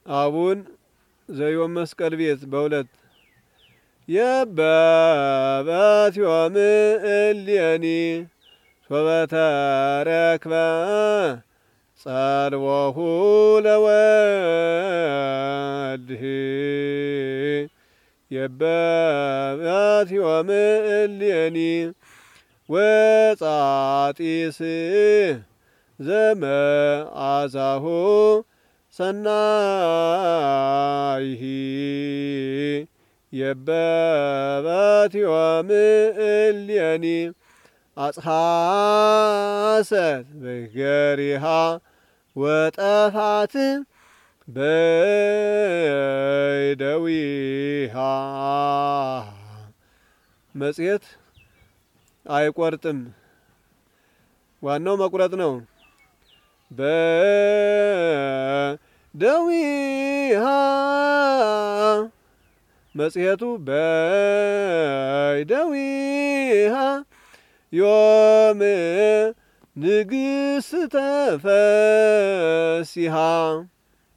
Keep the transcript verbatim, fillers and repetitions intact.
አቡን ዘዮም መስቀል ቤት በሁለት የበበት ዮም እሌኒ ሶበተረክበ ጸልወሁ ለወልህ የበበት ዮም እሌኒ ወጻጢስ ዘመዓዛሁ ሰናይህ የበበት ዮም እሌኒ አጽሐሰት በገሪሃ ወጠፋት በይደዊሃ። መጽሔት አይቆርጥም፣ ዋናው መቁረጥ ነው። በደዊሃ መጽሔቱ በይደዊሃ ዮም ንግሥተ ፈሲሃ